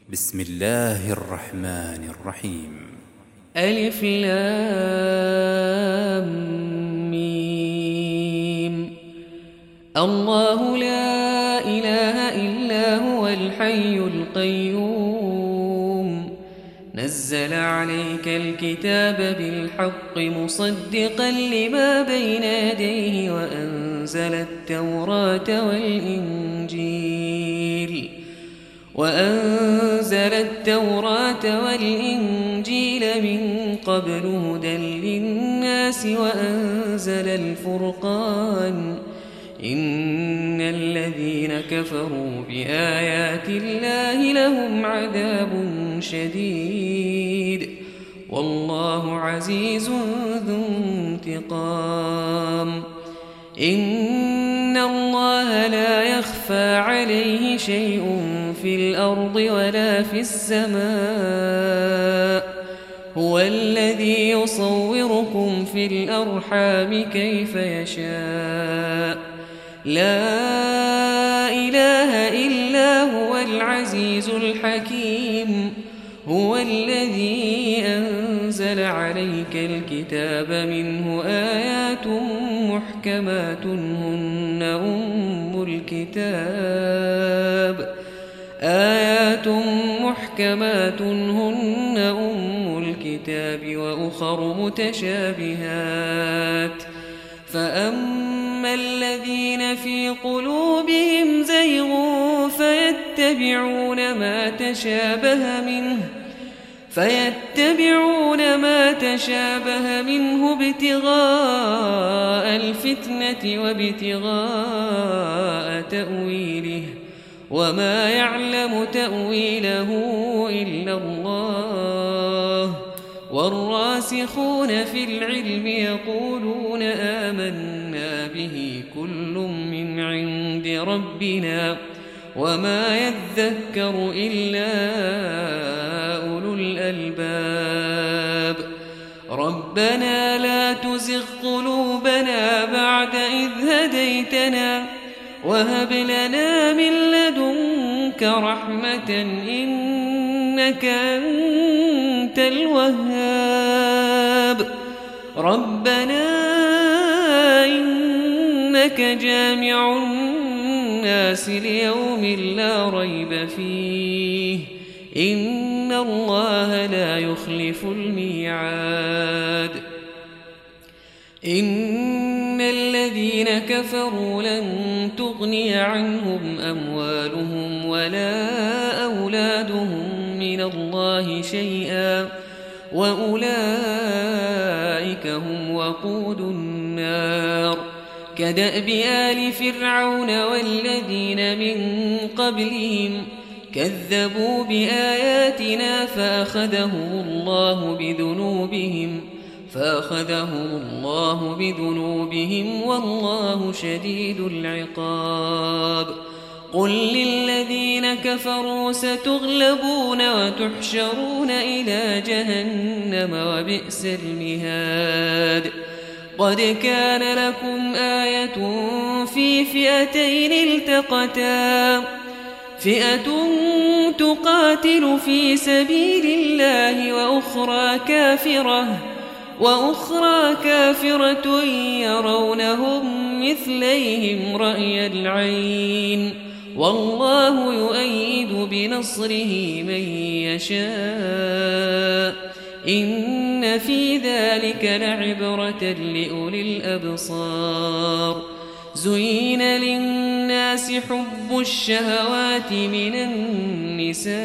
بسم الله الرحمن الرحيم. ألف لام ميم. الله لا إله إلا هو الحي القيوم نزل عليك الكتاب بالحق مصدقا لما بين يديه وأنزل التوراة والإنجيل من قبل هدى للناس وأنزل الفرقان إن الذين كفروا بآيات الله لهم عذاب شديد والله عزيز ذو انتقام. إن الله لا يخفى عليه شيء في الأرض ولا في السماء هو الذي يصوركم في الأرحام كيف يشاء لا إله إلا هو العزيز الحكيم. هو الذي أنزل عليك الكتاب منه آيات محكمات هن أم الكتاب وأخر متشابهات فأما الذين في قلوبهم زيغ فيتبعون ما تشابه منه ابتغاء الفتنة وابتغاء تأويله وما يعلم تأويله إلا الله والراسخون في العلم يقولون آمنا به كل من عند ربنا وما يذكر إلا أولو الألباب. ربنا لا تزغ قلوبنا بعد إذ هديتنا وهب لنا من لدنك رحمة إنك أنت الوهاب. ربنا إنك جامع الناس ليوم لا ريب فيه إن الله لا يخلف الميعاد. إن الذين كفروا لن تغني عنهم أموالهم ولا أولادهم من الله شيئا وأولئك هم وقود النار. كدأب آل فرعون والذين من قبلهم كذبوا بآياتنا فأخذهم الله بذنوبهم والله شديد العقاب. قل للذين كفروا ستغلبون وتحشرون إلى جهنم وبئس المهاد. قد كان لكم آية في فئتين التقتا فئة تقاتل في سبيل الله وأخرى كافرة يرونهم مثليهم رأي العين والله يؤيد بنصره من يشاء إن في ذلك لعبرة لأولي الأبصار. زين للناس حب الشهوات من النساء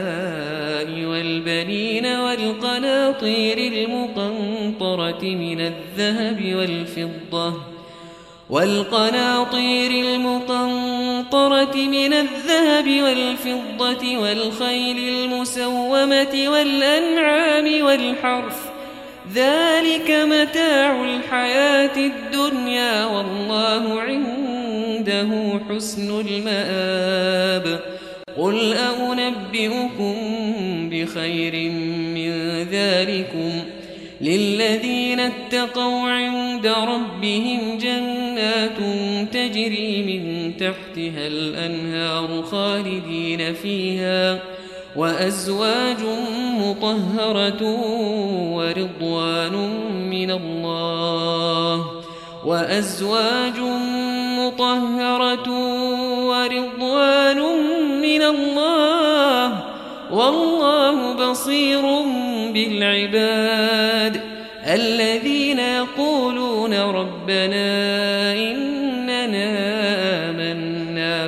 والبنين والقناطير المقنطرة من الذهب والفضة والخيل المسومة والأنعام والحرث ذلك متاع الحياة الدنيا والله عنده حسن المآب. قل أنبئكم بخير من ذلكم للذين اتقوا عند ربهم جنات تجري من تحتها الأنهار وأزواج مطهرة ورضوان من الله وأزواج مطهرة ورضوان من الله والله بصير بالعباد الذين يقولون ربنا إننا آمنا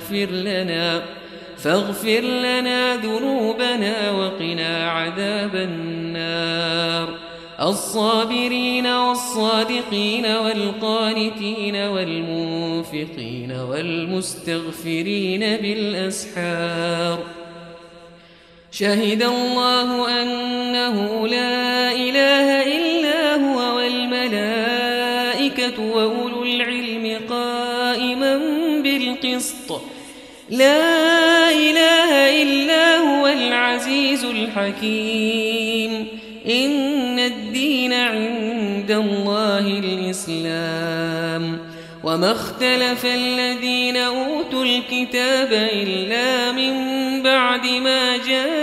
فاغفر لنا ذنوبنا وقنا عذاب النار الصابرين والصادقين والقانتين والمنفقين والمستغفرين بالأسحار شهد الله أنه لا إله إلا هو والملائكة وأولو العلم قائما بالقسط لا إله إلا هو العزيز الحكيم إن الدين عند الله الإسلام وما اختلف الذين أوتوا الكتاب إلا من بعد ما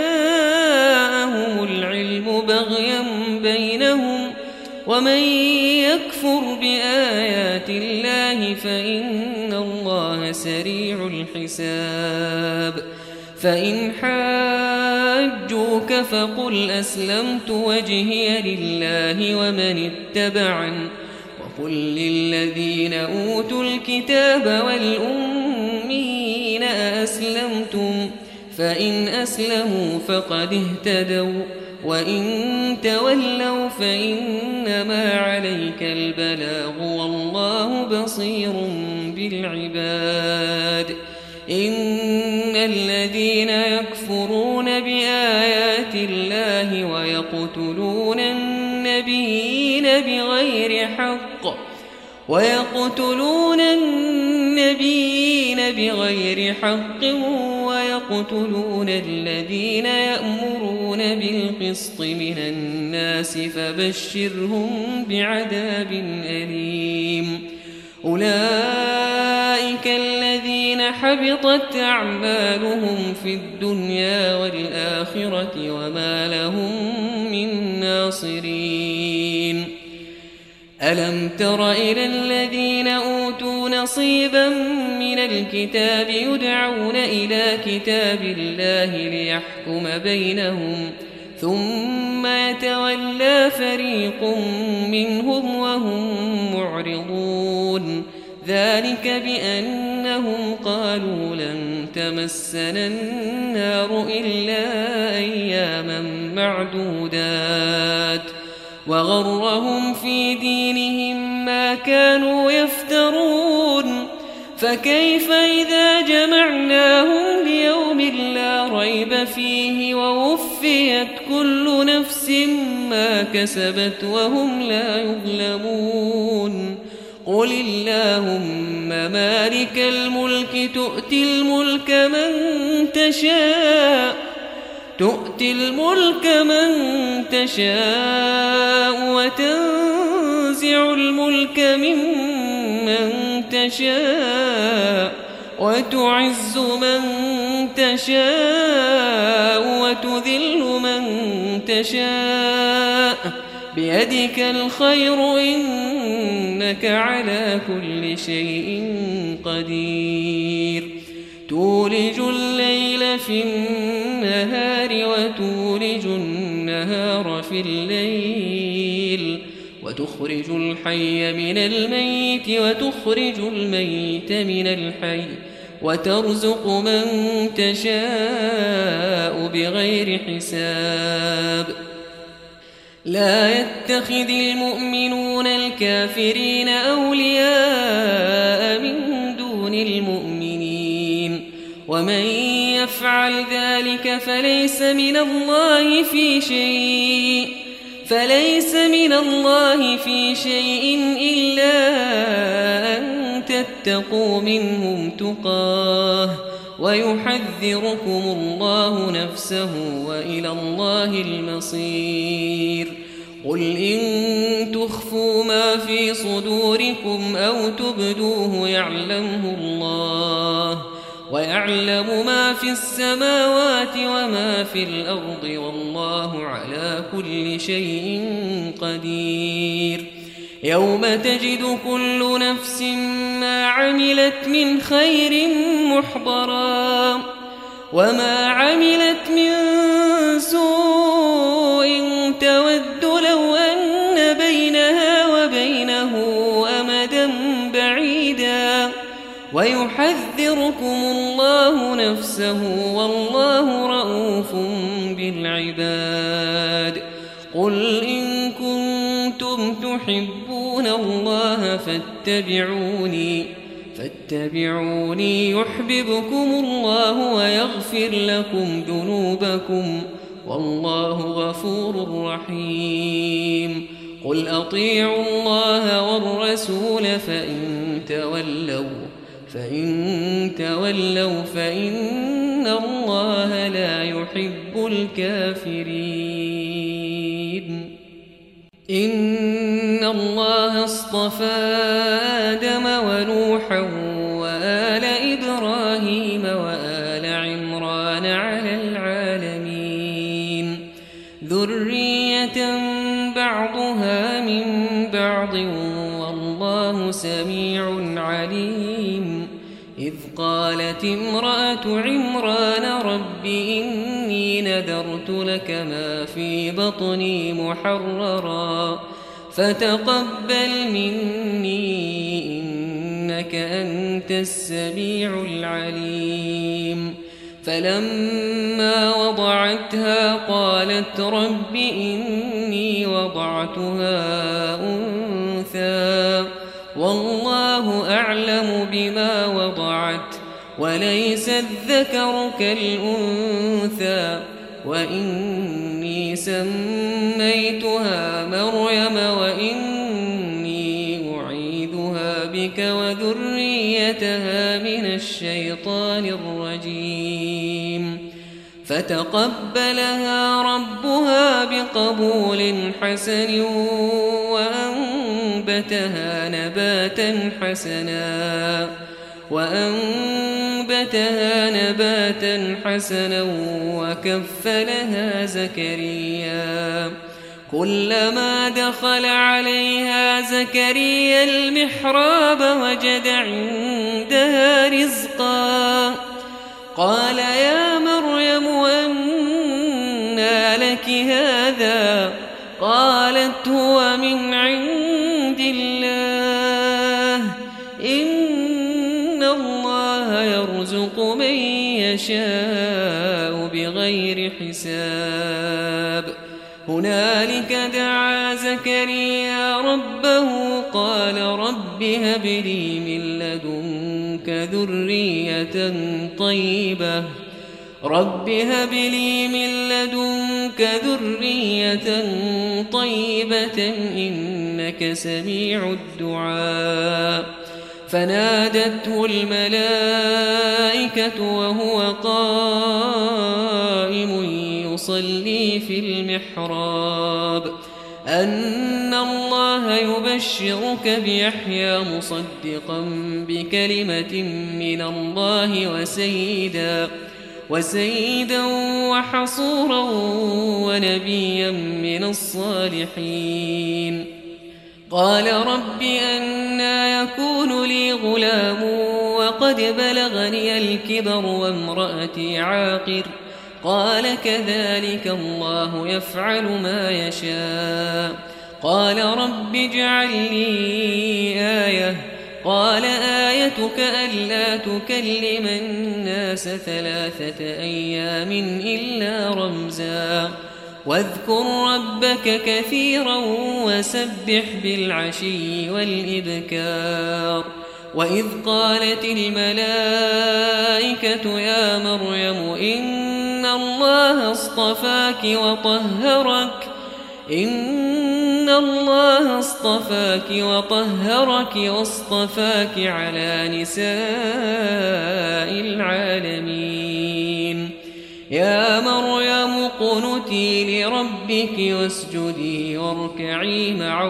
جاءهم العلم بغيا بينهم ومن يكفر بآيات الله فإن الله سريع الحساب فإن حاجوك فقل أسلمت وجهي لله ومن اتبعني وقل للذين أوتوا الكتاب والأمين أسلمتم فإن أسلموا فقد اهتدوا وإن تولوا فإنما عليك البلاغ والله بصير بالعباد إن الذين يكفرون بآيات الله ويقتلون النبيين بغير حق ويقتلون الذين يأمرون بالقسط من الناس فبشرهم بعذاب أليم أولئك الذين حبطت أعمالهم في الدنيا والآخرة وما لهم من ناصرين ألم تر إلى الذين أوتوا نصيبا من الكتاب يدعون إلى كتاب الله ليحكم بينهم ثم يتولى فريق منهم وهم معرضون ذلك بأنهم قالوا لن تمسنا النار إلا أياما معدودات وغرهم في دينهم ما كانوا يفترون فكيف إذا جمعناهم ليوم لا ريب فيه ووفيت كل نفس ما كسبت وهم لا يظلمون قل اللهم مالك الملك تؤتي الملك من تشاء وتنزع الملك ممن تشاء وتعز من تشاء وتذل من تشاء بيدك الخير إنك على كل شيء قدير تولج الليل في النهار وتولج النهار في الليل وتخرج الحي من الميت وتخرج الميت من الحي وترزق من تشاء بغير حساب لا يتخذ المؤمنون الكافرين أولياء من دون المؤمنين ومن يفعل ذلك فليس من الله في شيء إلا أن تتقوا منهم تقاه ويحذركم الله نفسه وإلى الله المصير قل إن تخفوا ما في صدوركم أو تبدوه يعلمه الله ويعلم ما في السماوات وما في الأرض والله على كل شيء قدير يوم تجد كل نفس ما عملت من خير محضرا وما عملت من سوء تود لو أن بينها وبينه أمدا بعيدا ويحذركم الله نفسه والله رءوف بالعباد قل إن كنتم تحبون الله فاتبعوني يحببكم الله ويغفر لكم ذنوبكم والله غفور رحيم قل أطيعوا الله والرسول فإن تولوا فإن الله لا يحب الكافرين إن الله اصطفى آدم ونوحا وآل إبراهيم وآل عمران على العالمين ذرية بعضها من بعض والله سميع عليم إذ قالت امرأة عمران رب إني نذرت لك ما في بطني محررا فتقبل مني إنك أنت السميع العليم فلما وضعتها قالت رب إني وضعتها أنثى والله أعلم بما وضعت وليس الذكر كالأنثى وإني سميتها مريم وإني أعيذها بك وذريتها من الشيطان الرجيم فتقبلها ربها بقبول حسن وأنبتها نباتا حسنا وكفلها زكريا كلما دخل عليها زكريا المحراب وجد عندها رزقا قال يا مريم أنى لك هذا قالت هو من عند الله إن الله يرزق من يشاء بغير حساب هنالك دعا زكريا ربه قال رب هب لي من لدنك ذرية طيبة إنك سميع الدعاء فنادته الملائكة وهو قائم يصلي في المحراب أن الله يبشرك بيحيى مصدقا بكلمة من الله وسيدا وحصورا ونبيا من الصالحين قال رب أنى يكون لي غلام وقد بلغني الكبر وامرأتي عاقر قال كذلك الله يفعل ما يشاء قال رب اجعل لي آية قال آيتك ألا تكلم الناس 3 أيام إلا رمزا واذكر ربك كثيرا وسبح بالعشي والإبكار وإذ قالت الملائكة يا مريم إن الله اصطفاك وطهرك واصطفاك على نساء العالمين يا مريم اقنتي لربك واسجدي واركعي مع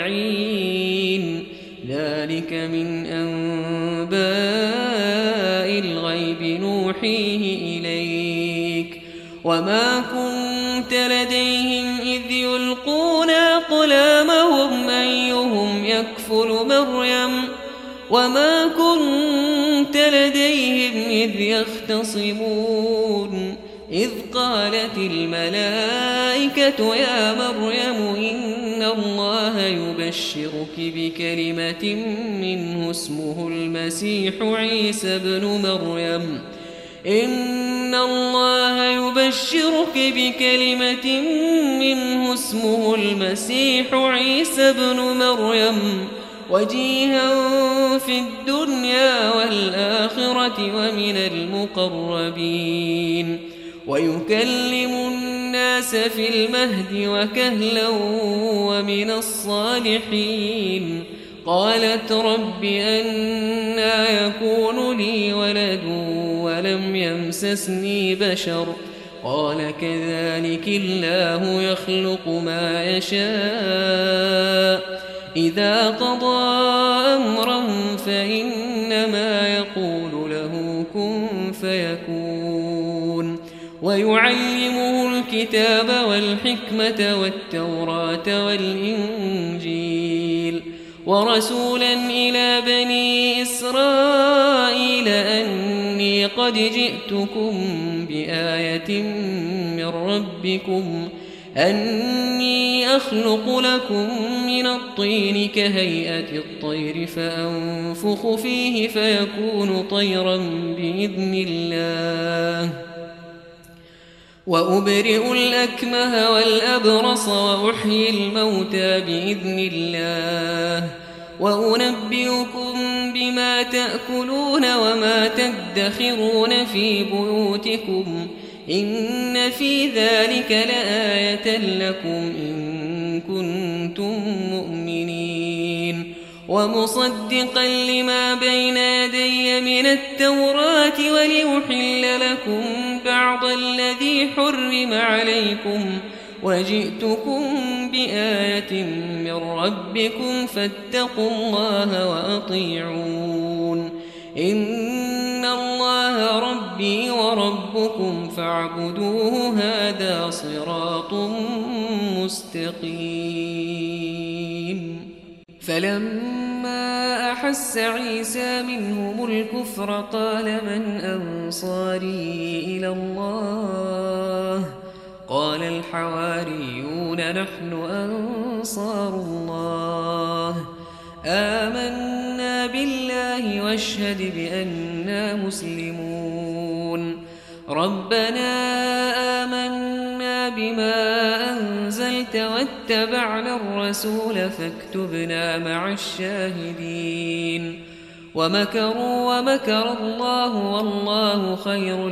الراكعين ذلك من أنباء الغيب نوحيه إليك وما كنت لديهم إذ يلقون أقلامهم أيهم يكفل مريم وما كنت لديهم إذ يختصمون إذ قالت الملائكة يا مريم إن الله يبشرك بكلمة منه اسمه المسيح عيسى ابن مريم إن الله يبشرك بكلمة منه اسمه المسيح عيسى ابن مريم وجيها في الدنيا والآخرة ومن المقربين ويكلم الناس في المهد وكهلا ومن الصالحين قالت رب أنى يكون لي ولد ولم يمسسني بشر قال كذلك الله يخلق ما يشاء إذا قضى أمرا فإنما يقول له كن فيكون ويعلمه الكتاب والحكمة والتوراة والإنجيل ورسولا إلى بني إسرائيل أني قد جئتكم بآية من ربكم أني أخلق لكم من الطين كهيئة الطير فأنفخ فيه فيكون طيرا بإذن الله وأبرئ الأكمه والأبرص وأحيي الموتى بإذن الله وأنبئكم بما تأكلون وما تدخرون في بيوتكم إن في ذلك لآية لكم إن كنتم مؤمنين ومصدقا لما بين يدي من التوراة وليحل لكم بعض الذي حرم عليكم وجئتكم بآية من ربكم فاتقوا الله وأطيعون إن الله ربي وربكم فاعبدوه هذا صراط مستقيم فلما أحس عيسى منهم الكفر قال من أنصاري إلى الله قال الحواريون نحن أنصار الله آمنا بالله واشهد بأننا مسلمون ربنا آمنا بما أنزلت واتبعنا الرسول فاكتبنا مع الشاهدين ومكروا ومكر الله والله خير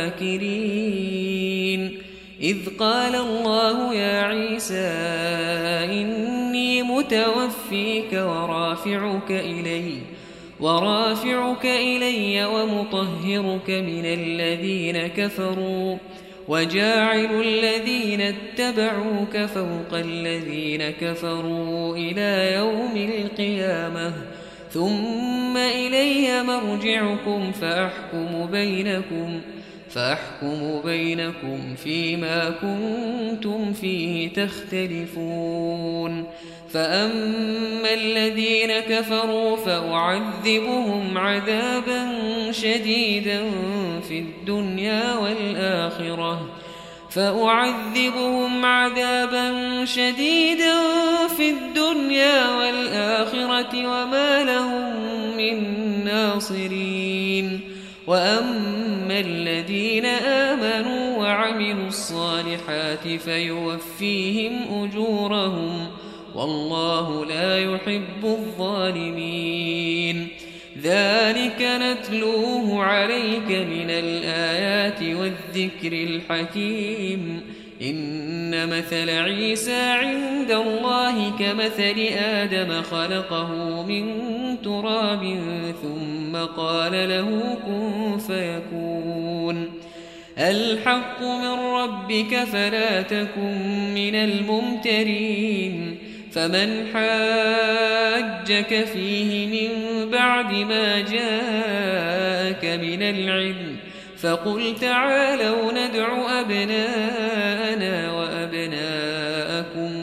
الماكرين إذ قال الله يا عيسى إني متوفيك ورافعك إلي ومطهرك من الذين كفروا وجاعل الذين اتبعوك فوق الذين كفروا إلى يوم القيامة ثم إلي مرجعكم فأحكم بينكم فيما كنتم فيه تختلفون فأما الذين كفروا فأعذبهم عذابا شديدا في الدنيا والآخرة وما لهم من ناصرين وأما الذين آمنوا وعملوا الصالحات فيوفيهم أجورهم والله لا يحب الظالمين ذلك نتلوه عليك من الآيات والذكر الحكيم إن مثل عيسى عند الله كمثل آدم خلقه من تراب ثم قال له كن فيكون الحق من ربك فلا تكن من الممترين فمن حاجك فيه من بعد ما جاءك من العلم فقل تعالوا ندع أبناءنا وأبناءكم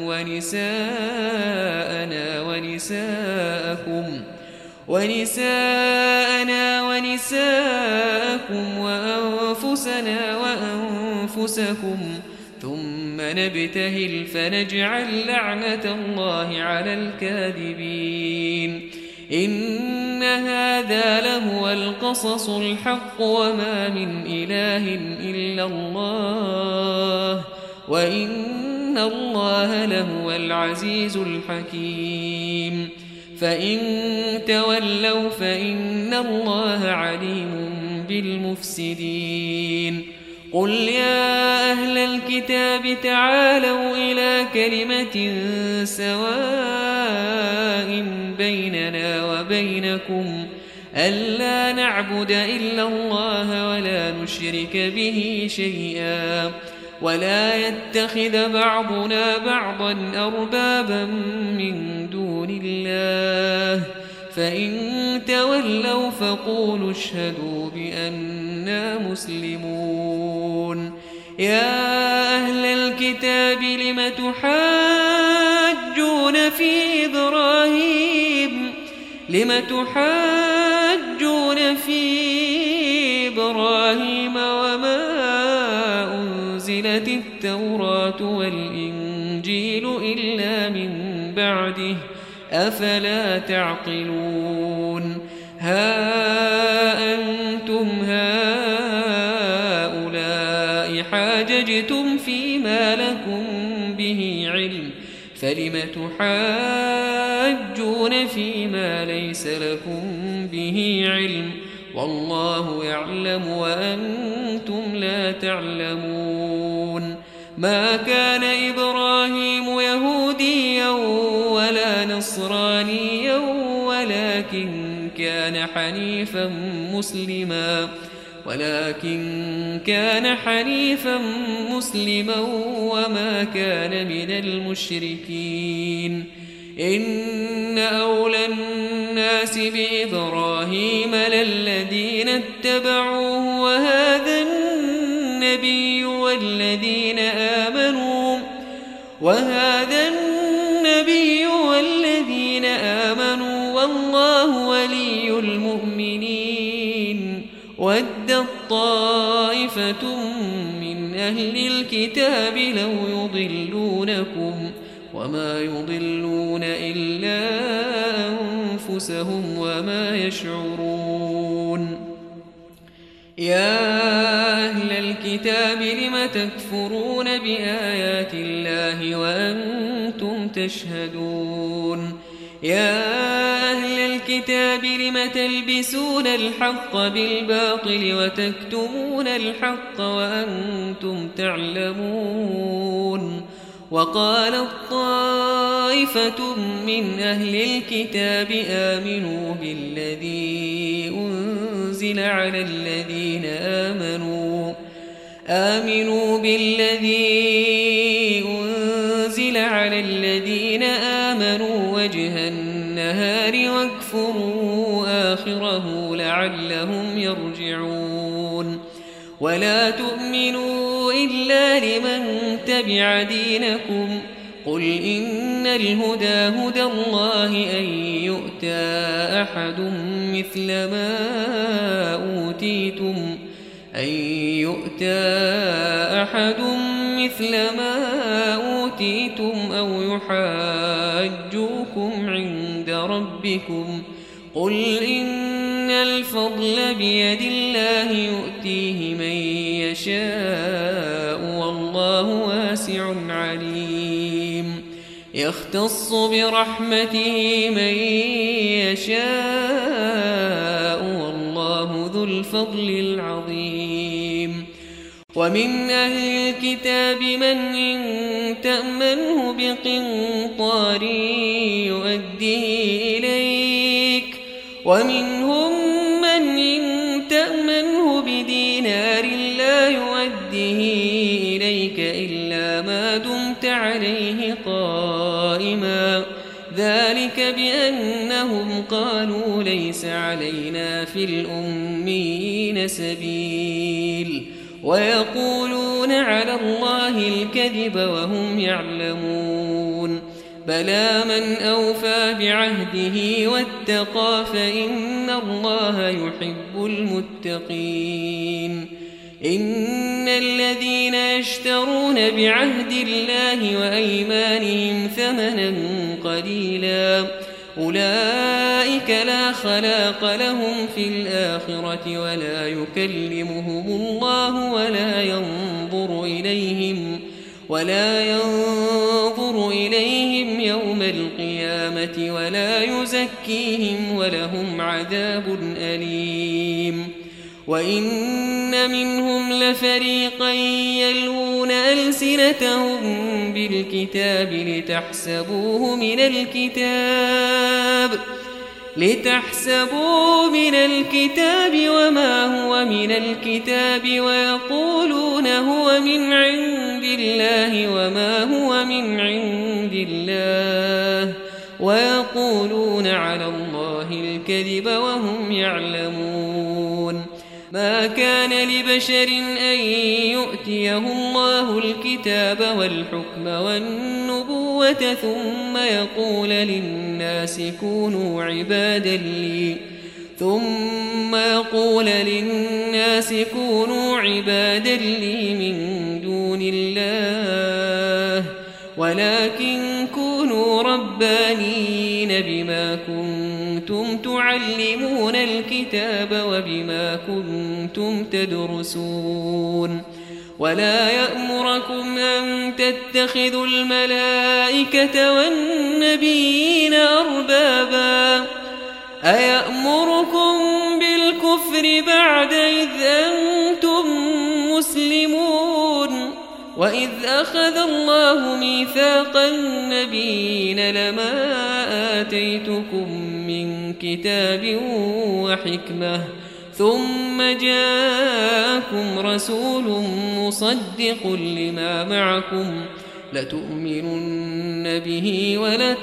ونساءنا ونساءكم وأنفسنا وأنفسكم ثم نبتهل فنجعل لعنة الله على الكاذبين إن هذا لهو القصص الحق وما من إله إلا الله وإن الله لهو العزيز الحكيم فإن تولوا فإن الله عليم بالمفسدين قل يا أهل الكتاب تعالوا إلى كلمة سواء بيننا وبينكم ألا نعبد إلا الله ولا نشرك به شيئا ولا يتخذ بعضنا بعضا أربابا من دون الله فإن تولوا فقولوا اشهدوا بأننا مسلمون يا أهل الكتاب لم تحاجون في إبراهيم وما أنزلت التوراة والإنجيل إلا من بعده أفلا تعقلون ها أنتم هؤلاء حاججتم فيما لكم به علم فلم تحاجون فيما ليس لكم به علم والله يعلم وأنتم لا تعلمون ما كان إبراهيم يهوديا ولا نصرانيا ولكن كان حنيفا مسلما وما كان من المشركين إن أولى الناس بإبراهيم للذين اتبعوه وهذا النبي والذين آمنوا والله ولي المؤمنين ودت طائفة من أهل الكتاب لو يضلونكم وما يضلون إلا أنفسهم وما يشعرون يا أهل الكتاب لم تكفرون بآيات الله وأنتم تشهدون يا أهل الكتاب لم تلبسون الحق بالباطل وتكتمون الحق وأنتم تعلمون وقالت طائفة من أهل الكتاب آمنوا بالذي أنزل على الذين آمنوا وجه النهار واكفروا آخره لعلهم يرجعون ولا تؤمنوا إلا لمن تبع دينكم قل إن الهدى هدى الله أن يؤتى أحد مثل ما أوتيتم أو يحاجوكم عند ربكم قل إن الفضل بيد الله يؤتيه من يشاء والله واسع عليم يختص برحمته من يشاء والله ذو الفضل العظيم ومن أهل الكتاب من إن تأمنه بقنطار يؤديه إليك ومنهم من إن تأمنه بدينار لا يؤديه إليك إليك إلا ما دمت عليه قائما ذلك بأنهم قالوا ليس علينا في الأميين سبيل ويقولون على الله الكذب وهم يعلمون بلى من أوفى بعهده واتقى فإن الله يحب المتقين إن الذين يشترون بعهد الله وأيمانهم ثمنا قليلا أولئك لا خلاق لهم في الآخرة ولا يكلمهم الله ولا ينظر إليهم يوم القيامة ولا يزكيهم ولهم عذاب أليم وإن منهم لفريقا يلوون ألسنتهم بالكتاب لتحسبوه من الكتاب وما هو من الكتاب ويقولون هو من عند الله وما هو من عند الله ويقولون على الله الكذب وهم يعلمون ما كان لبشر أن يؤتيه الله الكتاب والحكم والنبوة ثم يقول للناس كونوا عبادا لي من دون الله ولكن كونوا ربانيين بما كنتم تعلمون الكتاب وبما كنتم تدرسون ولا يأمركم أن تتخذوا الملائكة والنبيين أربابا أيأمركم بالكفر بعد إذ أنتم مسلمون وإذ أخذ الله ميثاق النبيين لما آتيتكم من كتاب وحكمة ثم جاءكم رسول مصدق لما معكم لتؤمنن به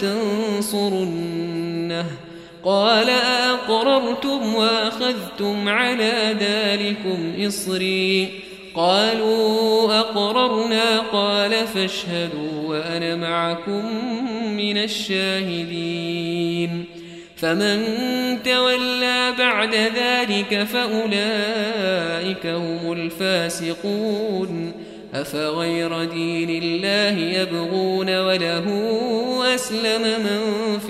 ولتنصرنه قال أأقررتم وأخذتم على ذلكم إصري قالوا أقررنا قال فاشهدوا وأنا معكم من الشاهدين فمن تولى بعد ذلك فأولئك هم الفاسقون أفغير دين الله يبغون وله أسلم من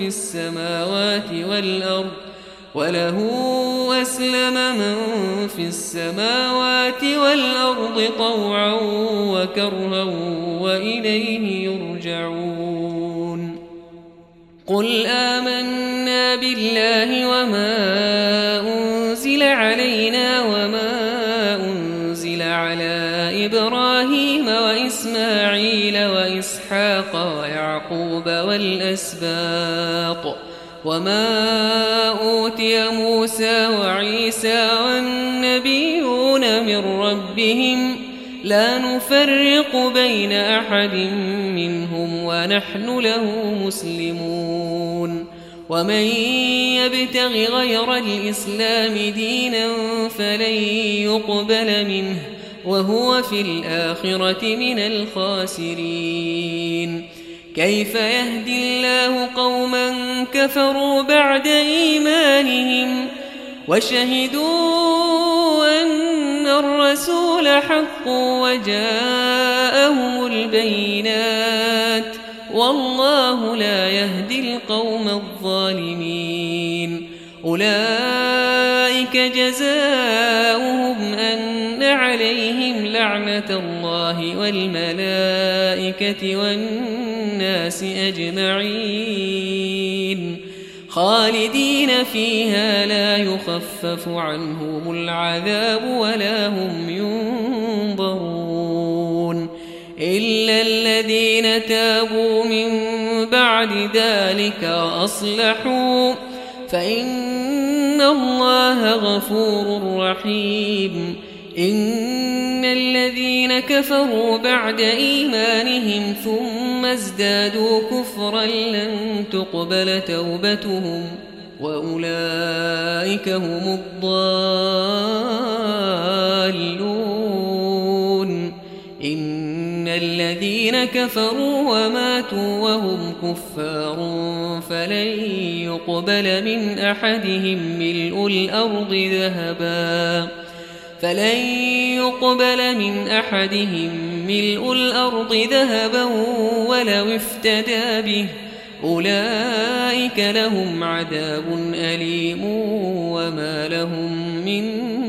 في السماوات والأرض طوعا وكرها وإليه يرجعون قل آمنا بالله وما أنزل علينا وما أنزل على إبراهيم وإسماعيل وإسحاق ويعقوب والأسباط وما أوتي موسى وعيسى والنبيون من ربهم لا نفرق بين أحد منهم ونحن له مسلمون ومن يبتغ غير الإسلام دينا فلن يقبل منه وهو في الآخرة من الخاسرين كيف يهدي الله قوما كفروا بعد إيمانهم وشهدوا أن الرسول حق وجاءهم البينات والله لا يهدي القوم الظالمين أولئك جزاؤهم أن عليهم لعنة الله والملائكة والناس أجمعين خالدين فيها لا يخفف عنهم العذاب ولا هم ينظرون إلا الذين تابوا من بعد ذلك وأصلحوا فإن الله غفور رحيم إن الذين كفروا بعد إيمانهم ثم ازدادوا كفرا لن تقبل توبتهم وأولئك هم الضالون. إن الذين كفروا وماتوا وهم كفار فلن يقبل من أحدهم ملء الأرض ذهبا ولو افتدى به أولئك لهم عذاب أليم وما لهم من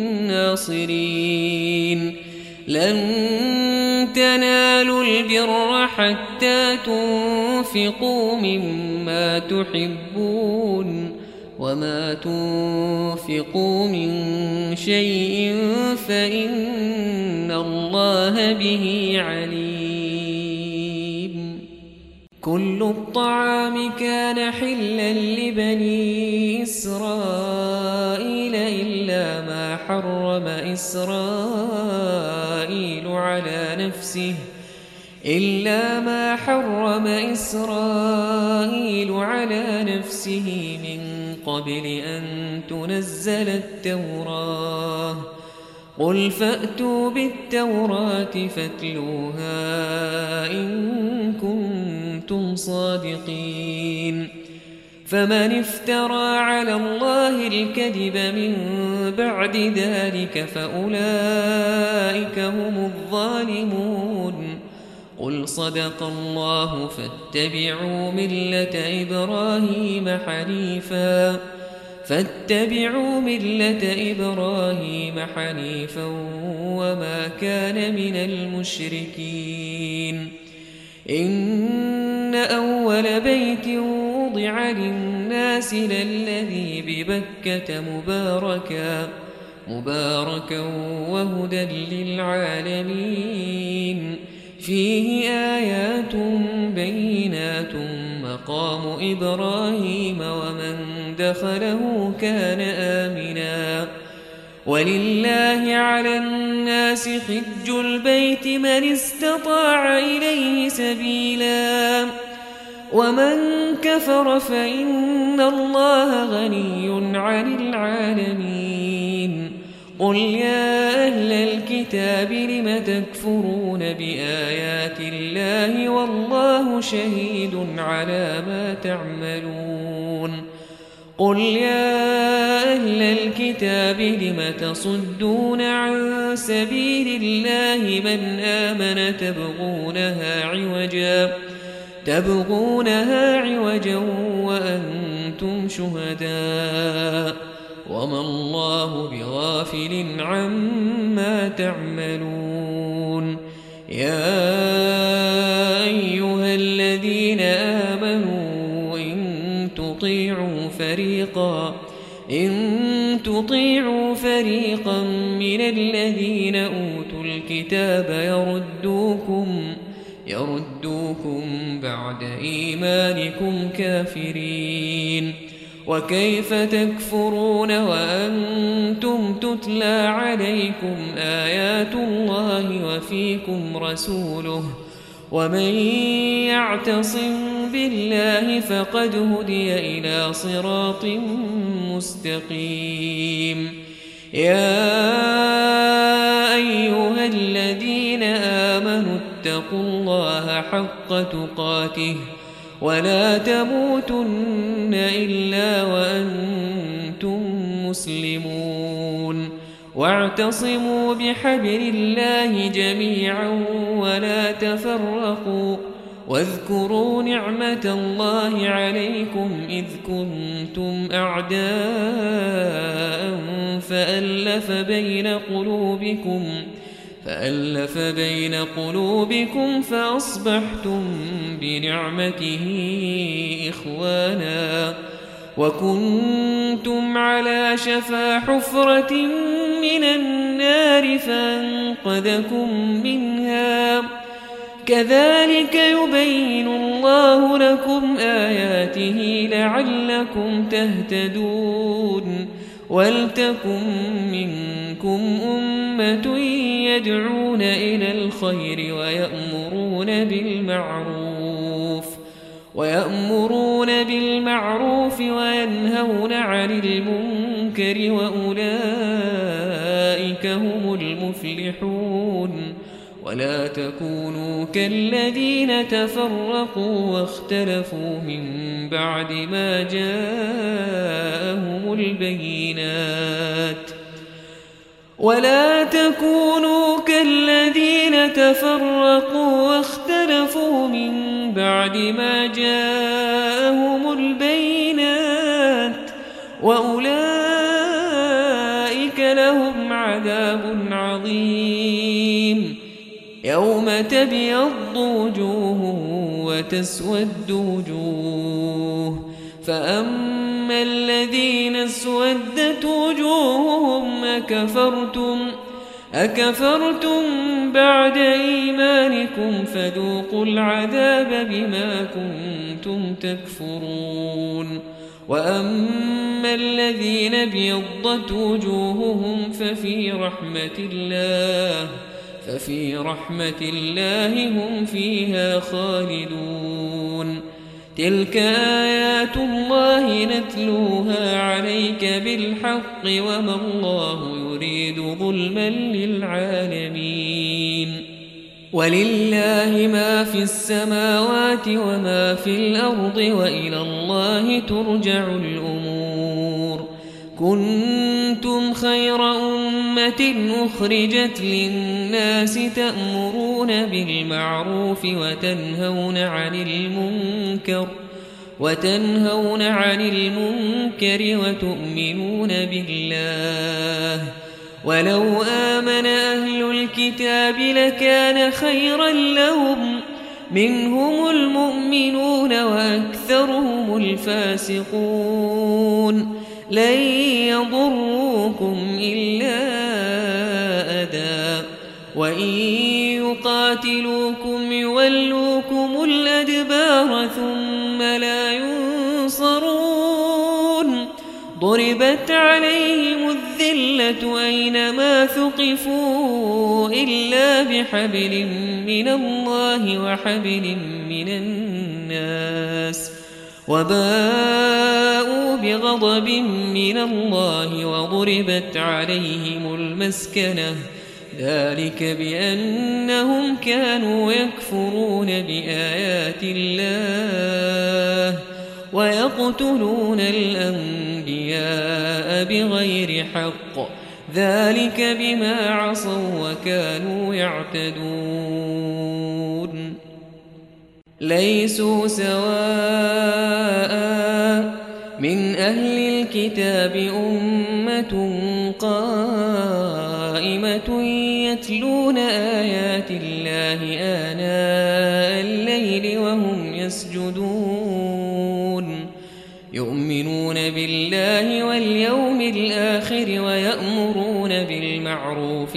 ناصرين. لن تنالوا البر حتى تنفقوا مما تحبون وما تنفقوا من شيء فإن الله به عليم. كل الطعام كان حلا لبني إسرائيل إلا ما حرم إسرائيل على نفسه من قبل أن تنزل التوراة. قل فأتوا بالتوراة فاتلوها إن كنتم صادقين. فمن افترى على الله الكذب من بعد ذلك فأولئك هم الظالمون. قل صدق الله فاتبعوا ملة إبراهيم حنيفا وما كان من المشركين. إن أول بيت وضع للناس للذي ببكة مباركا وهدى للعالمين. فيه آيات بينات مقام إبراهيم ومن دخله كان آمنا. ولله على الناس حج البيت من استطاع إليه سبيلا ومن كفر فإن الله غني عن العالمين. قل يا أهل الكتاب لم تكفرون بآيات الله والله شهيد على ما تعملون. قل يا أهل الكتاب لم تصدون عن سبيل الله من آمن تبغونها عوجا وأنتم شهداء وما الله بغافل عما تعملون. يا أيها الذين آمنوا إن تطيعوا فريقا من الذين أوتوا الكتاب يردوكم بعد إيمانكم كافرين. وكيف تكفرون وأنتم تتلى عليكم آيات الله وفيكم رسوله ومن يعتصم بالله فقد هدي إلى صراط مستقيم. يا أيها الذين آمنوا اتقوا الله حق تقاته ولا تموتن إلا وأنتم مسلمون. واعتصموا بحبل الله جميعا ولا تفرقوا. واذكروا نعمة الله عليكم إذ كنتم أعداء فألف بين قلوبكم فأصبحتم بنعمته إخوانا وكنتم على شفا حفرة من النار فأنقذكم منها. كذلك يبين الله لكم آياته لعلكم تهتدون. ولتكن منكم أمة يدعون إلى الخير ويأمرون بالمعروف وينهون عن المنكر وأولئك هم المفلحون ولا تكونوا كالذين تفرقوا واختلفوا من بعد ما جاءهم البينات وأولئك لهم عذاب عظيم يوم تبيض وجوه وتسود وجوه فأما الذين اسودت وجوههم أكفرتم بعد إيمانكم فذوقوا العذاب بما كنتم تكفرون وأما الذين ابيضت وجوههم ففي رحمة الله هم فيها خالدون تلك آيات الله نتلوها عليك بالحق وما الله يريد ظلما للعالمين ولله ما في السماوات وما في الأرض وإلى الله ترجع الأمور كنتم خير أمة أخرجت للناس تأمرون بالمعروف وتنهون عن المنكر وتؤمنون بالله ولو آمن أهل الكتاب لكان خيرا لهم منهم المؤمنون وأكثرهم الفاسقون لن يضروكم إلا أذى وإن يقاتلوكم يولوكم الأدبار ثم لا ينصرون ضربت عليهم الذلة أينما ثقفوا إلا بحبل من الله وحبل من الناس وباءوا بغضب من الله وضربت عليهم المسكنة ذلك بأنهم كانوا يكفرون بآيات الله ويقتلون الأنبياء بغير حق ذلك بما عصوا وكانوا يعتدون ليسوا سواء من أهل الكتاب أمة قائمة يتلون آيات الله آناء الليل وهم يسجدون يؤمنون بالله واليوم الآخر ويأمرون بالمعروف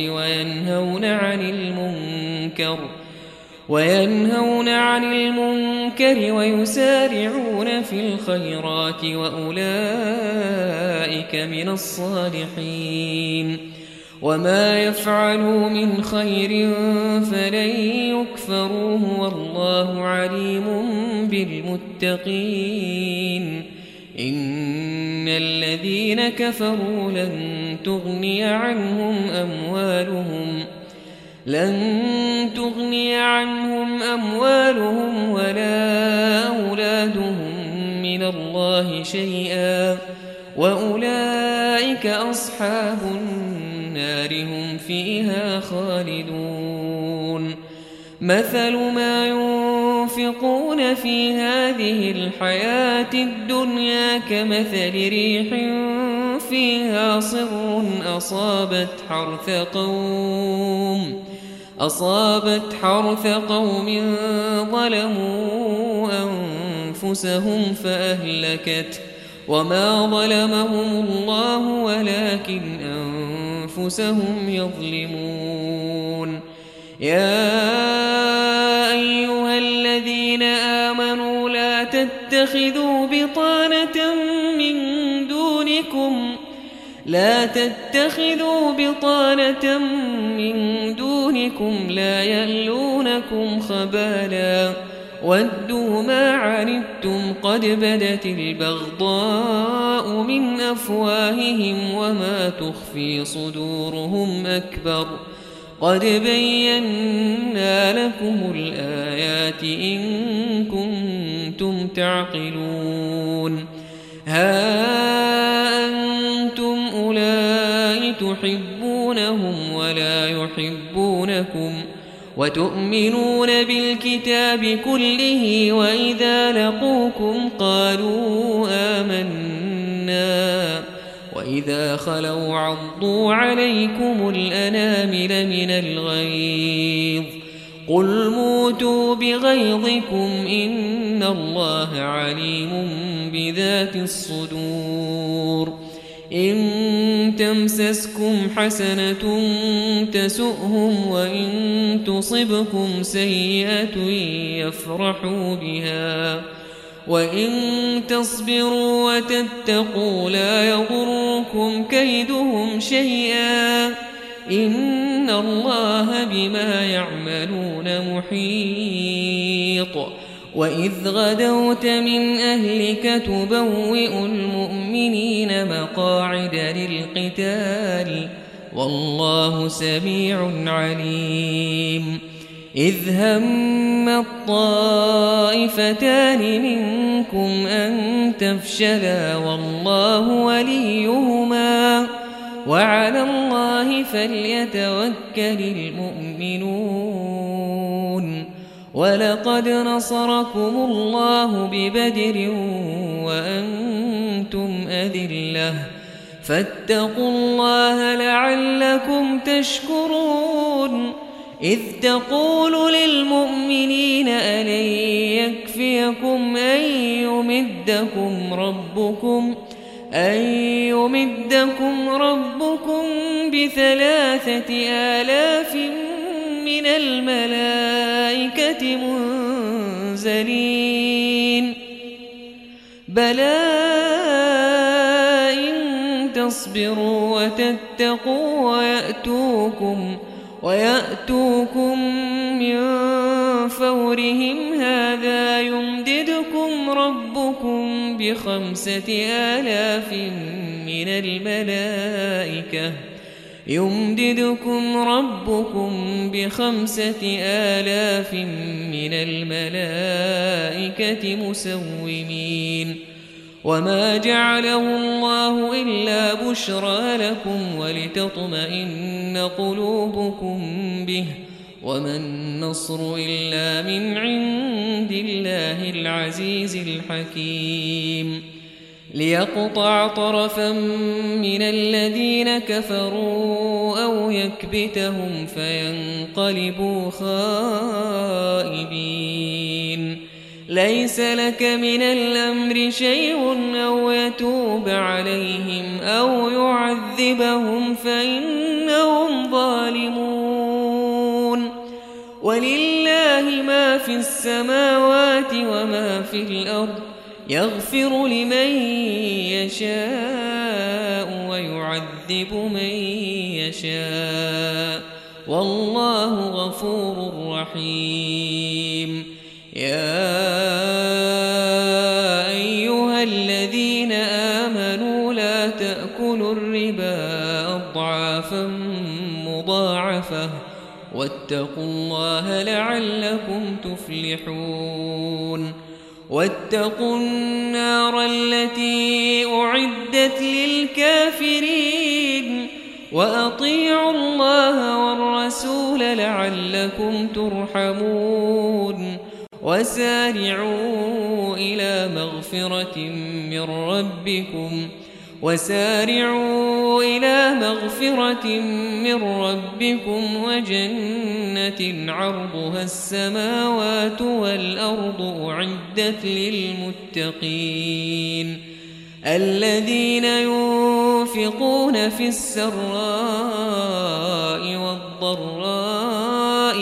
وينهون عن المنكر ويسارعون في الخيرات وأولئك من الصالحين وما يفعلوا من خير فلن يكفروه والله عليم بالمتقين إن الذين كفروا لن تغني عنهم أموالهم ولا أولادهم من الله شيئا وأولئك أصحاب النار هم فيها خالدون مثل ما ينفقون في هذه الحياة الدنيا كمثل ريح فيها صر أصابت حرث قوم ظلموا أنفسهم فأهلكت وما ظلمهم الله ولكن أنفسهم يظلمون يا أيها الذين آمنوا لا تتخذوا بطانة من دونكم لا تتخذوا بطانة من دونكم لا يألونكم خبالا ودوا ما عنتم قد بدت البغضاء من أفواههم وما تخفي صدورهم أكبر قد بينا لكم الآيات إن كنتم تعقلون ها أنتم أولئك تحبونهم ولا يحبونكم وتؤمنون بالكتاب كله وإذا لقوكم قالوا آمنا وإذا خلوا عضوا عليكم الأنامل من الغيظ قل موتوا بغيظكم إن الله عليم بذات الصدور إن تمسسكم حسنة تسؤهم وإن تصبكم سيئة يفرحوا بها وإن تصبروا وتتقوا لا يضركم كيدهم شيئا إن الله بما يعملون محيط وإذ غدوت من أهلك تبوئ المؤمنين مقاعد للقتال والله سميع عليم إذ هم الطائفتان منكم أن تفشلا والله وليهما وعلى الله فليتوكل المؤمنون ولقد نصركم الله ببدر وأنتم أذلة فاتقوا الله لعلكم تشكرون إذ تقول للمؤمنين ألن يكفيكم أن يمدكم ربكم ب3,000 من الملائكة منزلين بلى إن تصبروا وتتقوا ويأتوكم من فورهم هذا يمددكم ربكم ب5,000 من الملائكة مسومين وما جعله الله إلا بشرى لكم ولتطمئن قلوبكم به وما النصر إلا من عند الله العزيز الحكيم ليقطع طرفا من الذين كفروا أو يكبتهم فينقلبوا خائبين ليس لك من الأمر شيء أو يتوب عليهم أو يعذبهم فإنهم ظالمون ولله ما في السماوات وما في الأرض يغفر لمن يشاء ويعذب من يشاء والله غفور رحيم يا أيها الذين آمنوا لا تأكلوا الربا أضعافا مضاعفة واتقوا الله لعلكم تفلحون واتقوا النار التي أعدت للكافرين وأطيعوا الله والرسول لعلكم ترحمون وسارعوا إلى مغفرة من ربكم وجنة عرضها السماوات والأرض أعدت للمتقين الذين ينفقون في السراء والضراء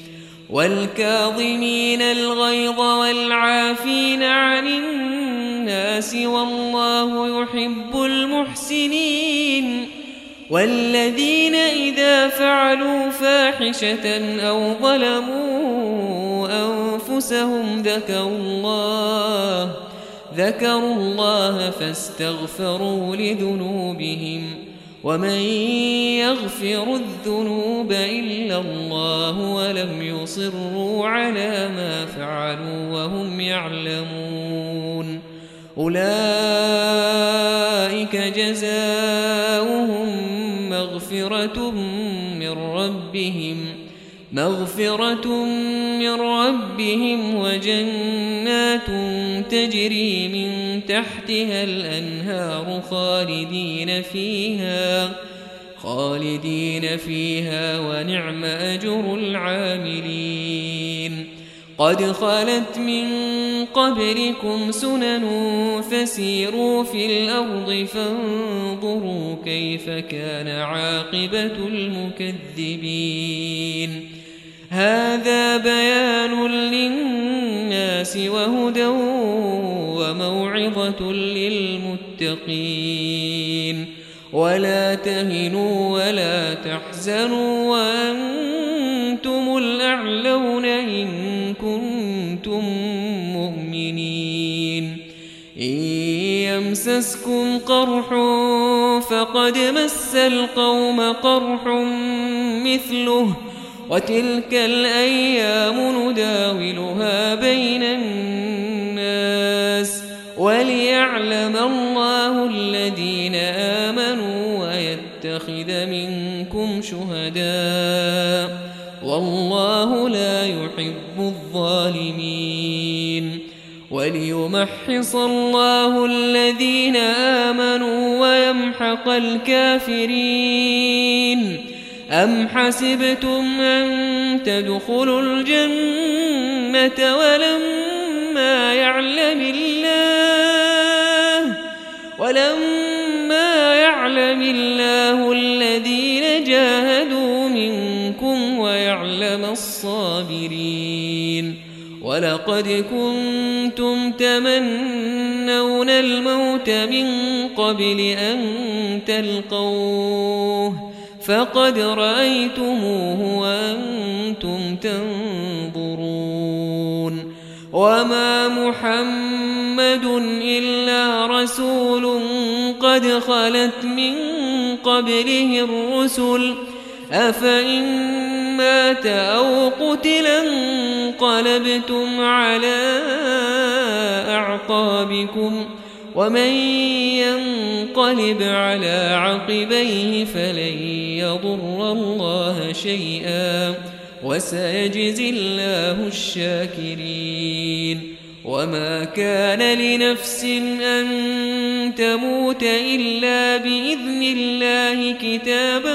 والكاظمين الغيظ والعافين عن الناس الناس والله يحب المحسنين والذين إذا فعلوا فاحشة أو ظلموا أنفسهم ذكروا الله فاستغفروا لذنوبهم ومن يغفر الذنوب إلا الله ولم يصروا على ما فعلوا وهم يعلمون أولئك جزاؤهم مغفرة من ربهم وجنات تجري من تحتها الأنهار خالدين فيها ونعم أجر العاملين قد خلت من قبلكم سنن فسيروا في الأرض فانظروا كيف كان عاقبة المكذبين هذا بيان للناس وهدى وموعظة للمتقين ولا تهنوا ولا تحزنوا وأنتم الأعلون إن كنتم مؤمنين إن يمسسكم قرح فقد مس القوم قرح مثله وتلك الأيام نداولها بين الناس وليعلم الله الذين آمنوا ويتخذ منكم شهداء والله لا يحب الظالمين وليمحص الله الذين آمنوا ويمحق الكافرين أم حسبتم أن تدخلوا الجنة ولما يعلم الله الذين جاهدوا منكم ويعلم الصابرين ولقد كنتم تمنون الموت من قبل أن تلقوه فقد رأيتموه وأنتم تنظرون وما محمد إلا رسول قد خلت من قبله الرسل أفإن مات أو قتل انقلبتم على أعقابكم ومن ينقلب على عقبيه فلن يضر الله شيئا وسيجزي الله الشاكرين وما كان لنفس أن تموت إلا بإذن الله كتابا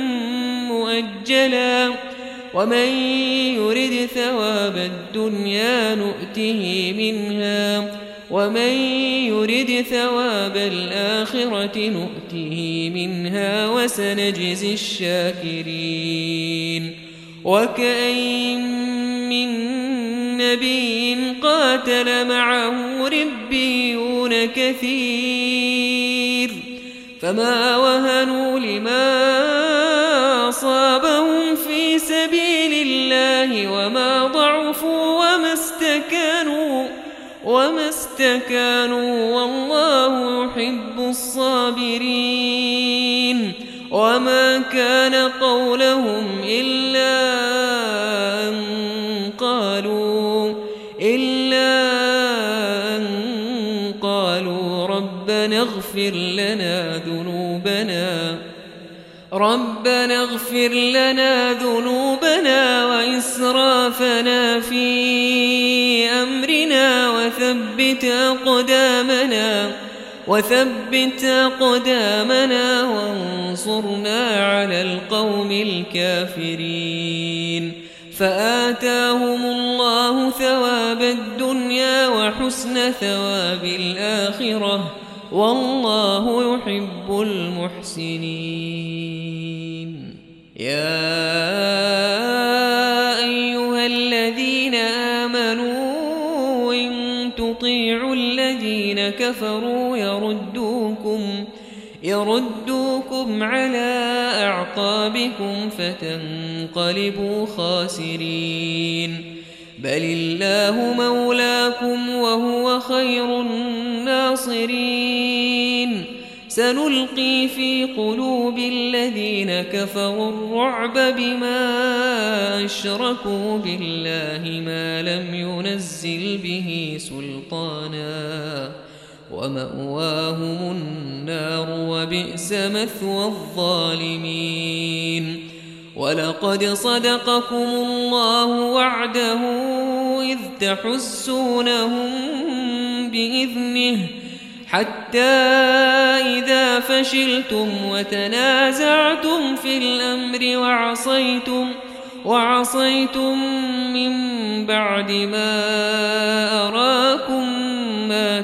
مؤجلا ومن يرد ثواب الدنيا نؤته منها ومن يرد ثواب الآخرة نؤته منها وسنجزي الشاكرين وكأين من نبي قاتل معه ربيون كثير فما وهنوا لما أصابهم في سبيل الله وما ضعفوا وما استكانوا والله يحب الصابرين وما كان قولهم إلا أن قالوا ربنا اغفر لنا ذنوبنا وإسرافنا في أمرنا وثبت أقدامنا وانصرنا على القوم الكافرين فآتاهم الله ثواب الدنيا وحسن ثواب الآخرة والله يحب المحسنين يا أيها الذين آمنوا إن تطيعوا الذين الذين كفروا يردوكم على أعقابكم فتنقلبوا خاسرين. بل الله مولاكم وهو خير الناصرين. سنلقي في قلوب الذين كفروا الرعب بما أشركوا بالله ما لم ينزل به سلطانا ومأواهم النار وبئس مثوى الظالمين. ولقد صدقكم الله وعده إذ تحسونهم بإذنه حتى إذا فشلتم وتنازعتم في الأمر وعصيتم من بعد ما أراكم ما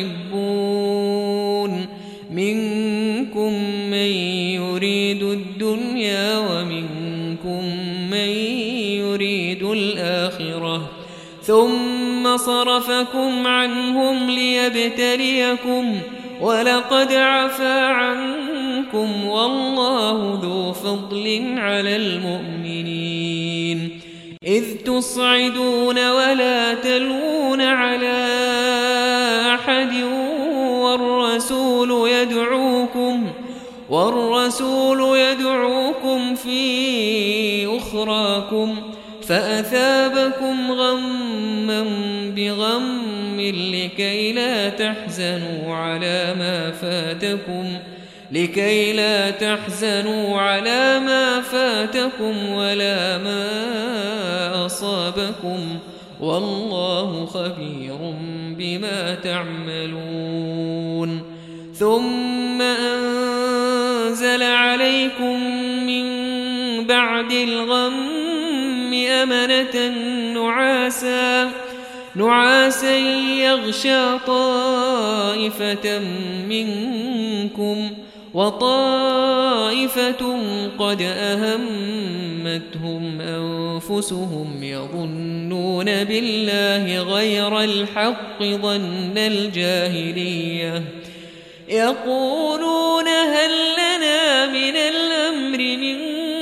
تحبون منكم من يريد الدنيا ومنكم من يريد الآخرة ثم صرفكم عنهم ليبتليكم ولقد عفا عنكم والله ذو فضل على المؤمنين. إذ تصعدون ولا تلوون على أحد والرسول يدعوكم في أخراكم فأثابكم غما بغم لكي لا تحزنوا على ما فاتكم ولا ما أصابكم والله خبير بما تعملون. ثم أنزل عليكم من بعد الغم أمنة نعاسا يغشى طائفة منكم وطائفة قد أهمتهم أنفسهم يظنون بالله غير الحق ظن الجاهلية يقولون هل لنا من الأمر من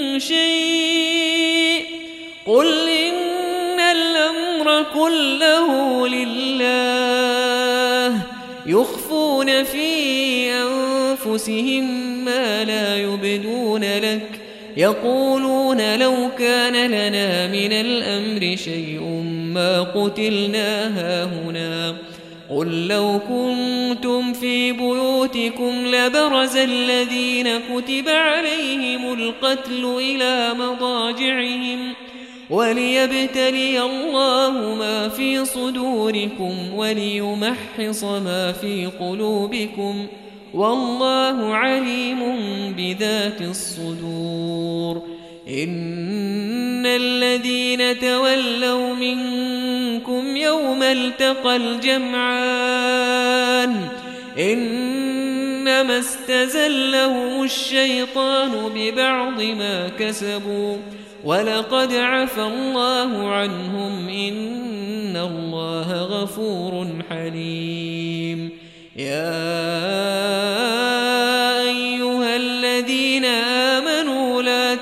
شيء قل إن الأمر كله لله يخفون في أنفسهم ما لا يبدون لك يقولون لو كان لنا من الأمر شيء ما قتلنا هاهنا قل لو كنتم في بيوتكم لبرز الذين كتب عليهم القتل إلى مضاجعهم وليبتلي الله ما في صدوركم وليمحص ما في قلوبكم والله عليم بذات الصدور. إن الذين تولوا منكم يوم التقى الجمعان إنما استزلهم الشيطان ببعض ما كسبوا ولقد عفى الله عنهم إن الله غفور حليم. يا أيها الذين آمنوا لا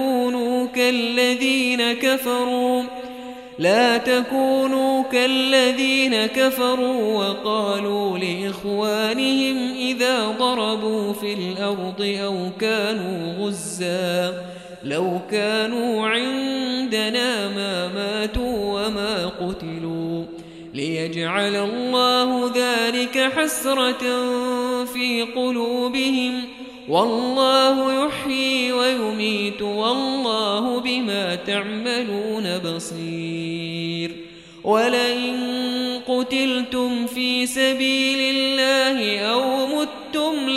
تكونوا كالذين كفروا وقالوا لإخوانهم إذا ضربوا في الأرض أو كانوا غزا لو كانوا عندنا ما ماتوا وما قتلوا ليجعل الله ذلك حسرة في قلوبهم والله يحيي ويميت والله بما تعملون بصير. ولئن قتلتم في سبيل الله أو متم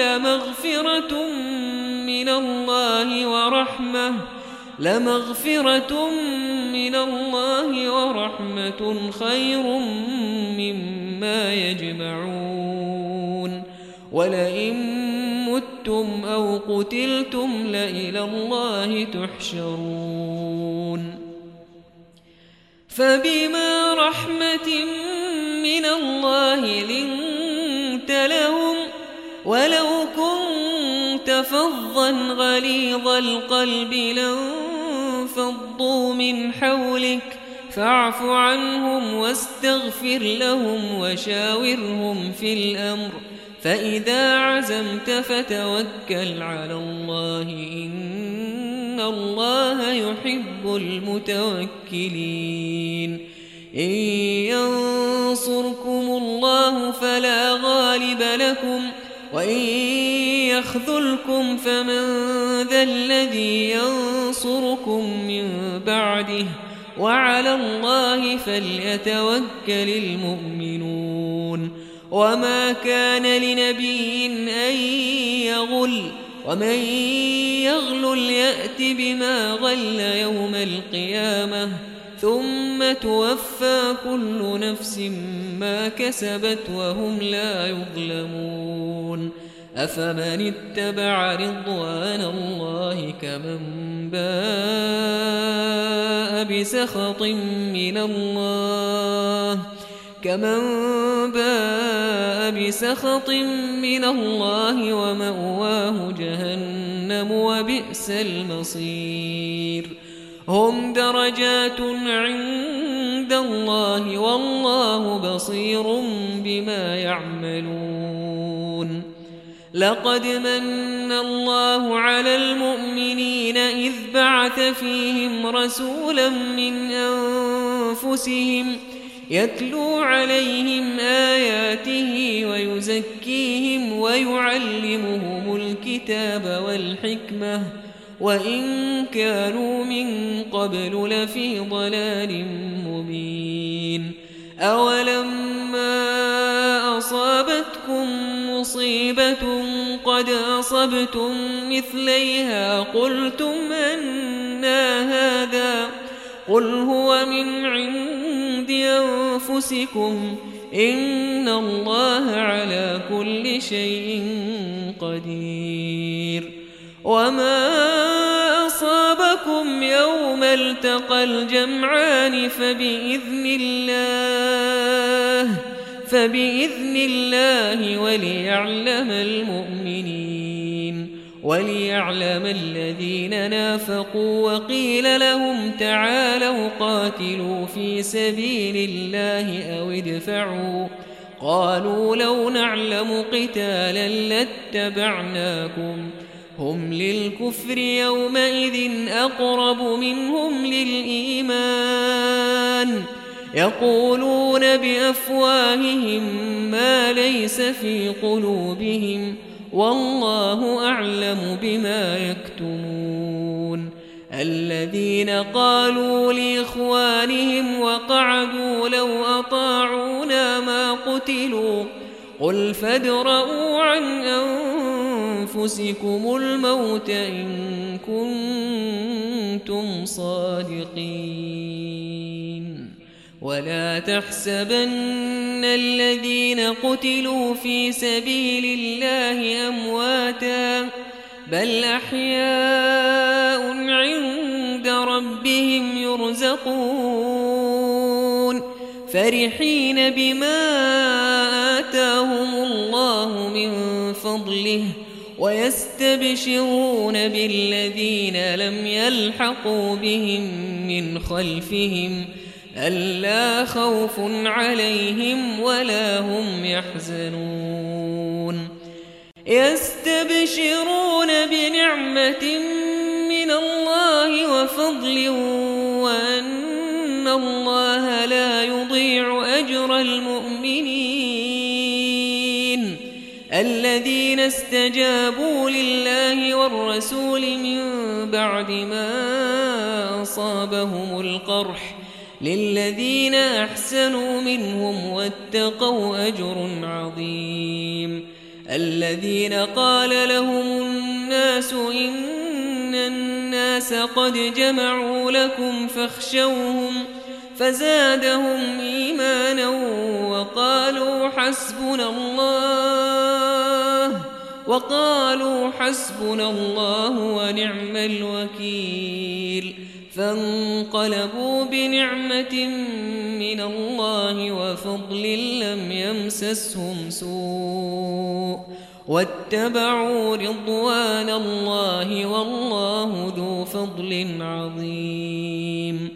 لمغفرة من الله ورحمة خير مما يجمعون. ولئن متم أو قتلتم لإلى الله تحشرون. فبما رحمة من الله لنت لهم ولو كنت فظا غليظ القلب لانفضوا من حولك فاعف عنهم واستغفر لهم وشاورهم في الأمر فإذا عزمت فتوكل على الله إن الله يحب المتوكلين إن ينصركم الله فلا غالب لكم وإن يخذلكم فمن ذا الذي ينصركم من بعده وعلى الله فليتوكل المؤمنون وما كان لنبي أن يغل ومن يغل يأت بما غل يوم القيامة ثم توفى كل نفس ما كسبت وهم لا يظلمون أفمن اتبع رضوان الله كمن باء بسخط من الله ومأواه جهنم وبئس المصير هم درجات عند الله والله بصير بما يعملون لقد من الله على المؤمنين إذ بعث فيهم رسولا من أنفسهم يتلو عليهم آياته ويزكيهم ويعلمهم الكتاب والحكمة وإن كانوا من قبل لفي ضلال مبين أولما أصابتكم مصيبة قد أصبتم مثليها قلتم أنى هذا قل هو من عند أنفسكم إن الله على كل شيء قدير وما أصابكم يوم التقى الجمعان فبإذن الله وليعلم المؤمنين وليعلم الذين نافقوا وقيل لهم تعالوا قاتلوا في سبيل الله أو ادفعوا قالوا لو نعلم قتالا لاتبعناكم هم للكفر يومئذ أقرب منهم للإيمان يقولون بأفواههم ما ليس في قلوبهم والله أعلم بما يكتمون الذين قالوا لإخوانهم وقعدوا لو أطاعونا ما قتلوا قل فادرءوا عن أنفسكم الموت إن كنتم صادقين ولا تحسبن الذين قتلوا في سبيل الله أمواتا بل أحياء عند ربهم يرزقون فرحين بما آتاهم الله من فضله ويستبشرون بالذين لم يلحقوا بهم من خلفهم ألا خوف عليهم ولا هم يحزنون يستبشرون بنعمة من الله وفضل وأن الله لا يضيع أجر المؤمنين الذين استجابوا لله والرسول من بعد ما أصابهم القرح للذين أحسنوا منهم واتقوا أجر عظيم الذين قال لهم الناس إن الناس قد جمعوا لكم فاخشوهم فزادهم إيمانا وقالوا حسبنا الله ونعم الوكيل فانقلبوا بنعمة من الله وفضل لم يمسسهم سوء واتبعوا رضوان الله والله ذو فضل عظيم.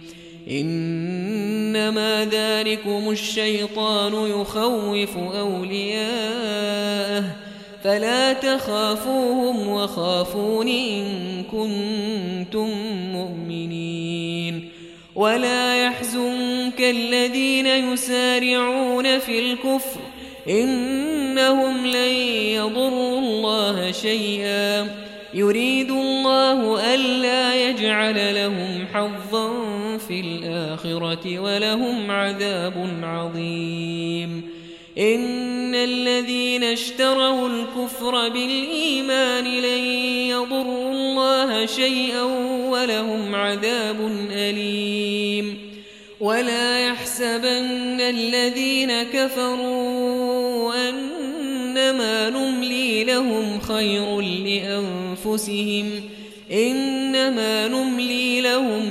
إنما ذلكم الشيطان يخوف أولياءه فلا تخافوهم وخافون إن كنتم مؤمنين. ولا يحزنك الذين يسارعون في الكفر إنهم لن يضروا الله شيئا يريد الله ألا يجعل لهم حظا في الآخرة ولهم عذاب عظيم. إن الذين اشتروا الكفر بالإيمان لن يضروا الله شيئا ولهم عذاب أليم. ولا يحسبن الذين كفروا أنما نملي لهم خير لأنفسهم إنما نملي لهم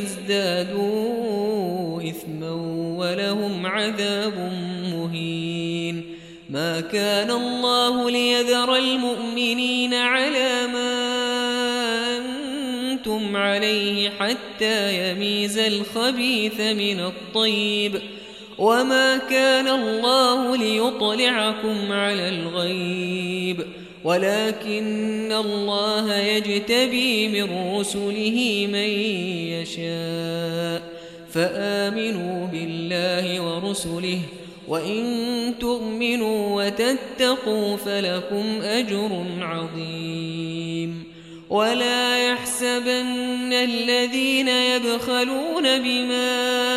ليزدادوا إثما ولهم عذاب مهين. ما كان الله ليذر المؤمنين على ما أنتم عليه حتى يميز الخبيث من الطيب وما كان الله ليطلعكم على الغيب ولكن الله يجتبي من رسله من يشاء فآمنوا بالله ورسله وإن تؤمنوا وتتقوا فلكم أجر عظيم. ولا يحسبن الذين يبخلون بما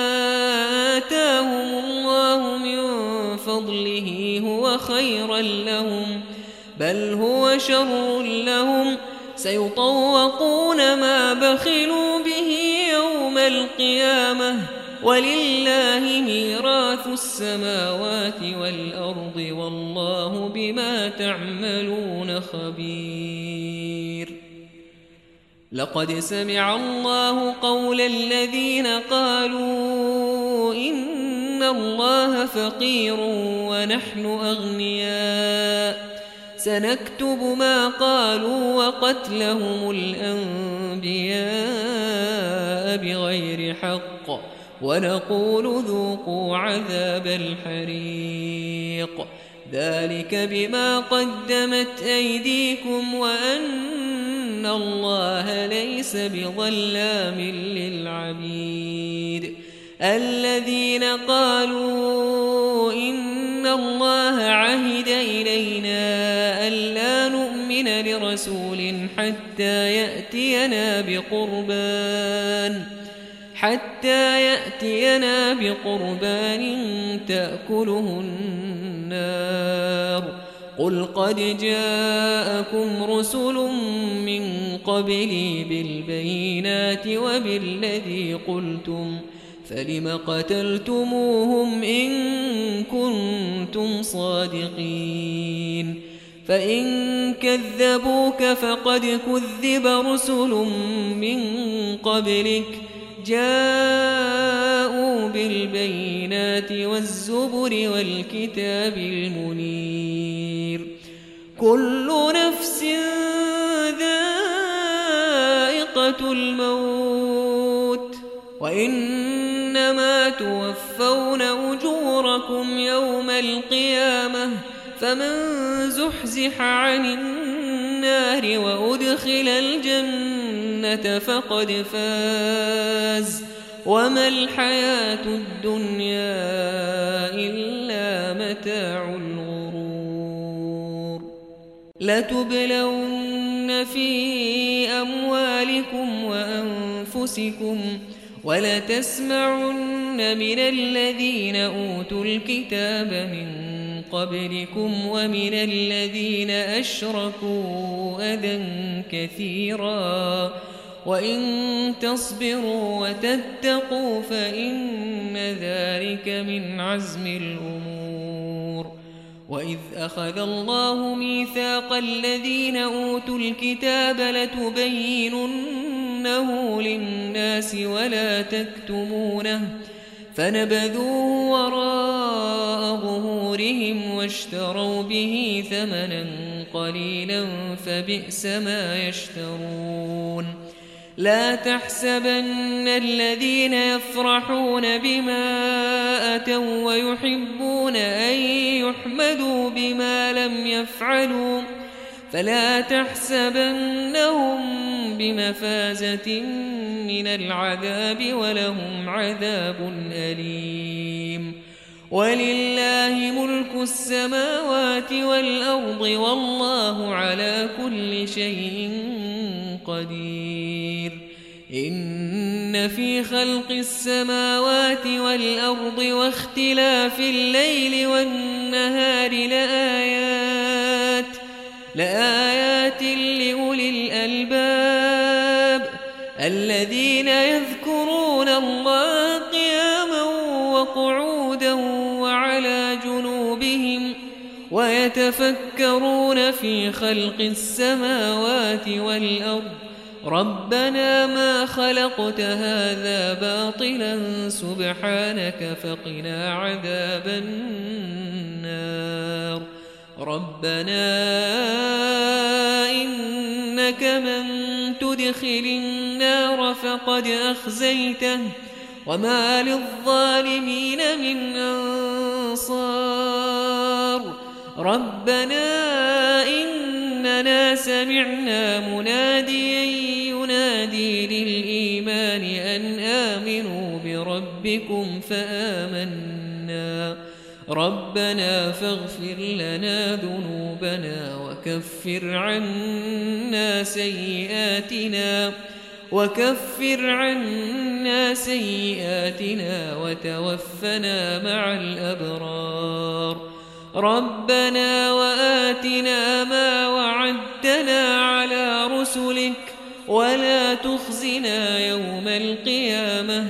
آتاهم الله من فضله هو خيرا لهم بل هو شر لهم سيطوقون ما بخلوا به يوم القيامة ولله ميراث السماوات والأرض والله بما تعملون خبير. لقد سمع الله قول الذين قالوا إن الله فقير ونحن أغنياء سنكتب ما قالوا وقتلهم الأنبياء بغير حق ونقول ذوقوا عذاب الحريق ذلك بما قدمت أيديكم وأن الله ليس بظلام للعبيد. الذين قالوا إن الله عهد إلينا ألا نؤمن لرسول حتى يأتينا بقربان تأكله النار قل قد جاءكم رسل من قبلي بالبينات وبالذي قلتم فلم قتلتموهم إن كنتم صادقين. فإن كذبوك فقد كذب رسل من قبلك جاءوا بالبينات والزبر والكتاب المنير. كل نفس ذائقة الموت وإنما توفون أجوركم يوم القيامة فمن زحزح عن النار وأدخل الجنة فقد فاز وما الحياة الدنيا إلا متاع الغرور. لتبلون في أموالكم وأنفسكم ولتسمعن من الذين أوتوا الكتاب من قبلكم ومن الذين أشركوا أذى كثيرا وإن تصبروا وتتقوا فإن ذلك من عزم الأمور. وإذ أخذ الله ميثاق الذين أوتوا الكتاب لتبينن لتبيننه للناس ولا تكتمونه فنبذوه وراء ظهورهم واشتروا به ثمنا قليلا فبئس ما يشترون لا تحسبن الذين يفرحون بما أتوا ويحبون أن يحمدوا بما لم يفعلوا فلا تحسبنهم بمفازة من العذاب ولهم عذاب أليم ولله ملك السماوات والأرض والله على كل شيء قدير إن في خلق السماوات والأرض واختلاف الليل والنهار لآيات لأولي الألباب الذين يذكرون الله قياما وقعودا وعلى جنوبهم ويتفكرون في خلق السماوات والأرض ربنا ما خلقت هذا باطلا سبحانك فقنا عذاب النار ربنا إنك من تدخل النار فقد أخزيته وما للظالمين من أنصار ربنا إننا سمعنا مناديا ينادي للإيمان أن آمنوا بربكم فآمنا ربنا فاغفر لنا ذنوبنا وكفر عنا سيئاتنا وتوفنا مع الأبرار ربنا وآتنا ما وعدتنا على رسلك ولا تخزنا يوم القيامة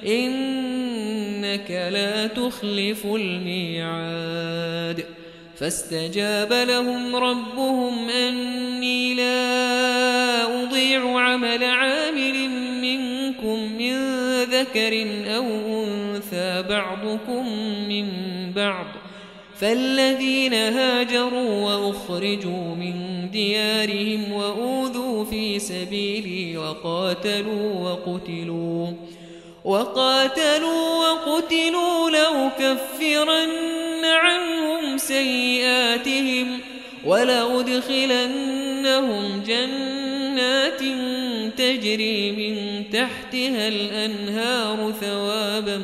إنك لا تخلف الميعاد فاستجاب لهم ربهم أني لا أضيع عمل عامل منكم من ذكر أو أنثى بعضكم من بعض فالذين هاجروا وأخرجوا من ديارهم وأوذوا في سبيلي وقاتلوا وقتلوا لأكفرن عنهم سيئاتهم ولأدخلنهم جنات تجري من تحتها الأنهار ثوابا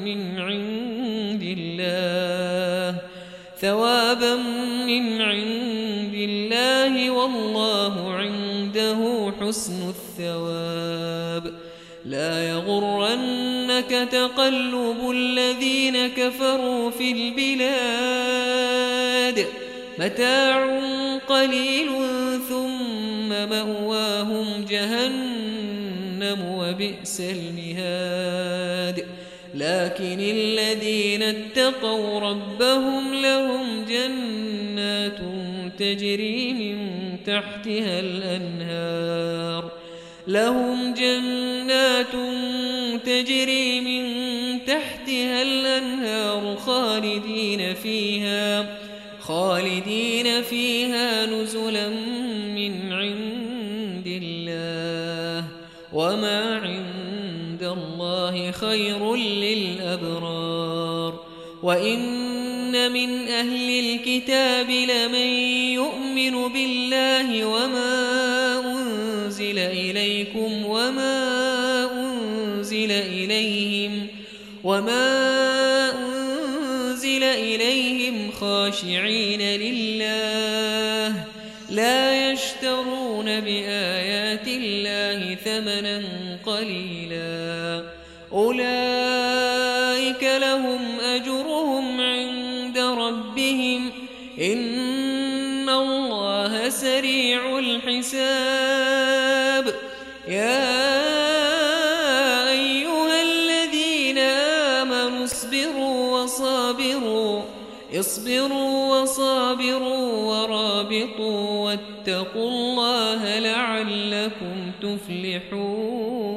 من عند الله والله عنده حسن الثواب لا يغرنك تقلب الذين كفروا في البلاد متاع قليل ثم مأواهم جهنم وبئس المهاد لكن الذين اتقوا ربهم لهم جنات تجري من تحتها الأنهار خالدين فيها نزلا من عند الله وما عند الله خير للأبرار وإن من أهل الكتاب لمن يؤمن بالله وما أنزل إليكم وما أنزل إليهم خاشعين لله لا يشترون بآيات الله ثمنا قليلا أولئك لهم أجرهم عند ربهم إن الله سريع الحساب يا أيها الذين آمنوا اصبروا وصابروا اصبروا وصابروا ورابطوا واتقوا الله لعلكم تفلحون.